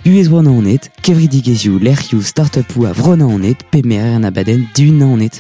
Buez vrona onet, kevridigezioù lerc'hioù start-upou a vrona onet, pe merer an abadenn dun onet.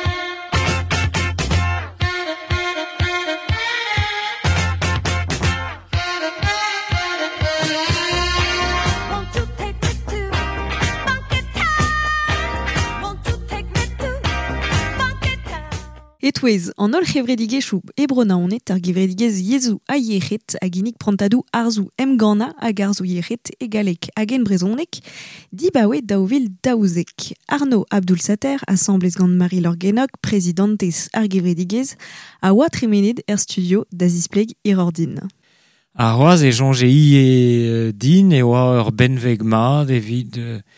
Etouez, an ol c'hevredigezhioù ebrona onet ar gevredigez yezhou a yec'het a ginnig prantadou arzou emgana hag arzou yec'het egalek hagen brezonek, dibaouet daouvil daouzek. Arnaud Abdoulsater, assemblez gant Marie-Laure Genok, prezidantez ar gevredigez, a oa tremenid studio da zispleg irordin. A c'hoaz e jonge din e oa ur benveg mat evit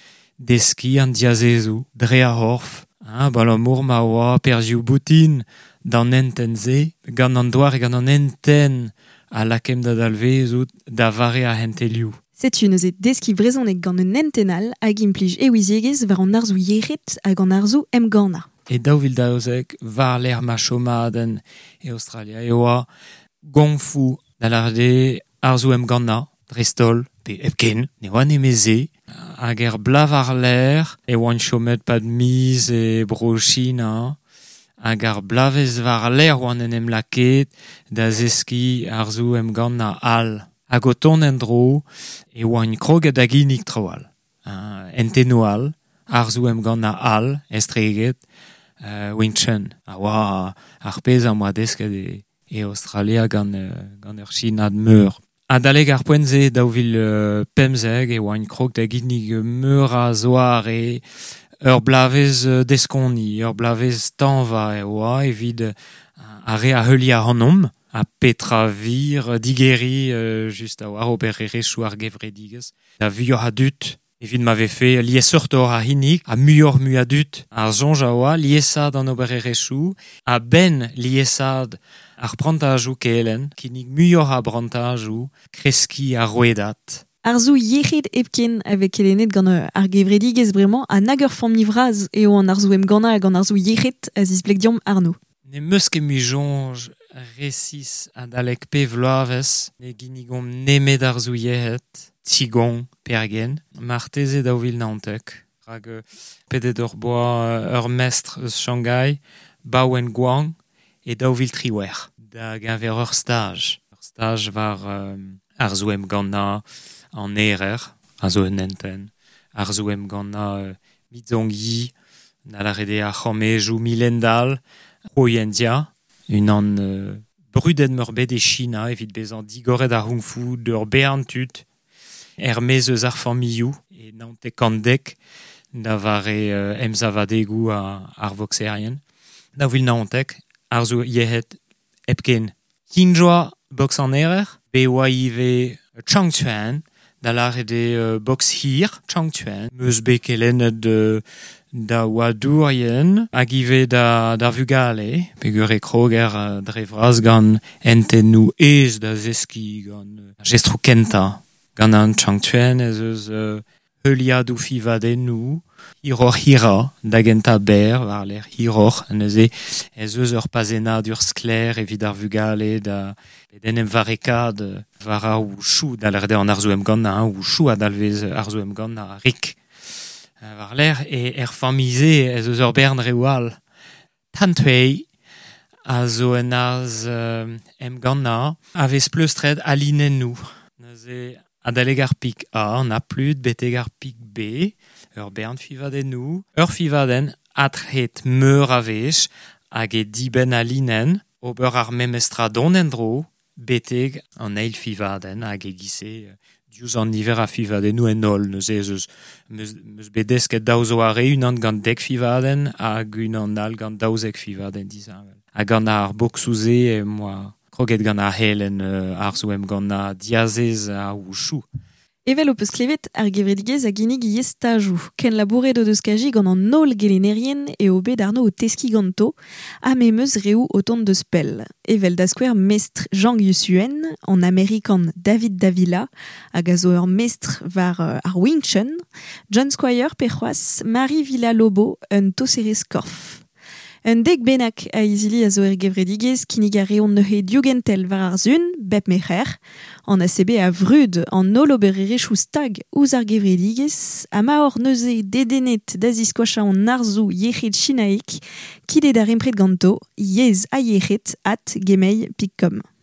deski an diazezou, dre a horf. Balamour ma oa perzioù boutin d'an enten ze, gant an douar e gant an enten a lakem da dalvezout da vare a hentelioù. Setu neuze deski brezonek gant un entenal hag implij ewiziegez war an arzou yec'het hag an arzou emgana. E daouvil daouzek var l'er ma chomaden e Australia e oa gonfou da larde arzou emgana, drestol, pe epken, ne oa nemeze, hag blav ar l'er, e oan chomet pad miz e brochina, hag blavez var l'er oan enem laket da zeski arzou emgana al. Hag o ton en dro, e oan kroget da ginig troal. Enteno al, arzou emgana al, estreget, winchen. A oa ar pez am oa desket e Australia gant ur chinad meur. A daleg ar poenze daouvil pemzeg e oa krog da ginig meur a zoar e ur blavez deskoni, ur blavez tanva e oa evit a re a heuli a hanom, a petra vir digeri just a oar ober e rechou ar gevredigez. Da vuur a dut, evit m'ave fe liessortor a hinik, a muior mu a dut, ar zonj a oa liesad an ober e rechou, a ben liesad ar brantajou keelen, kinig muior a brantajou, kreski a roedat. Arzou yec'het epken avec elenet gant ar gevredigez bremañ a nag ur fammi vraz eo an arzou emgana hag an arzou yec'het a zisbleg diom Arnaud. Ne meus ket mu jonj resis a dalek pe vloavez, ne ginigom nemet arzou yec'het, tigon, pergen, marteze daouvil naontek. Hag pedet ur boa ur mestre eus Shanghai, Baowen Guang, e daouvil triwer. Da gaver ur stage. Ur stage var arzou emgana an erer, a zo un enten. Arzou emgana midzongi, na la rede a c'hammejou milendal, Royendia, un an brudet meurbet e China, evit bezan digoret ar hongfou d'ur beantut, mez eus ar familloù, e naonte kandek, da vare emzavadegou ar voxerien. Daouvil naontek, arzou yec'het epken kinjoa box an erer, be oa ive Changchuan, da lare de box hir, Changchuan, meus be kelenet da oa dourien, hag ive da vugale, pegur e kroger dre vraz gant entenou ez da zeski gant gestrou kenta, gant an Changchuan ez eus heuliadou fivadennou, hiror hira, da genta ber, war l'er hiror, neuze ez eus ur pazenad ur skler evit ar vugale da edenem varekad vara ou chou da l'erde an arzou emgana, ou chou a dalvez arzou emgana rik. War l'er e famize ez eus ur bern rewal. Tantwei a zo en arz emgana avez pleustred alinennou. Neuze a daleg ar pik A, an a plud beteg ar pik B, ur bern fivadennou. Ur fivaden atret meur a vech hag e diben a linen, ober ar memestra don en dro, beteg an eil fivaden hag e gise diouz an niver a fivadennou en ol. Neuze eus meus bedesket daouzo a re unan gant dek fivaden hag unan al gant daouzek fivaden dizavel. Hag an ar boksouze e moa kroget gant ar helen arzou emgana diazez a ou chou. Evel o peus klevet ar gevredigez a ginig yestajou, ken labouret o deus kaji gant an nol gelenerien e o bet arno o teski ganto, a memeus reou o tont deus pell. Evel da skouer mestre Jean Yusuen, an Amerikan David Davila, hag a zo ur mestre var ar Winchen, John Squire pe c'hoaz Marie Villa-Lobo un toserez korf. Un dek benak a izili a zo gevredigez kinnig a reon neuhe diougentel war ar zun, bep mecher, an ACB a vrud an olobererechou stag ouz ar gevredigez, a ma hor neuze dedenet da ziskoacha an arzou yechet chinaik, kide da rempret ganto, yez a yechet at gemei pik kom.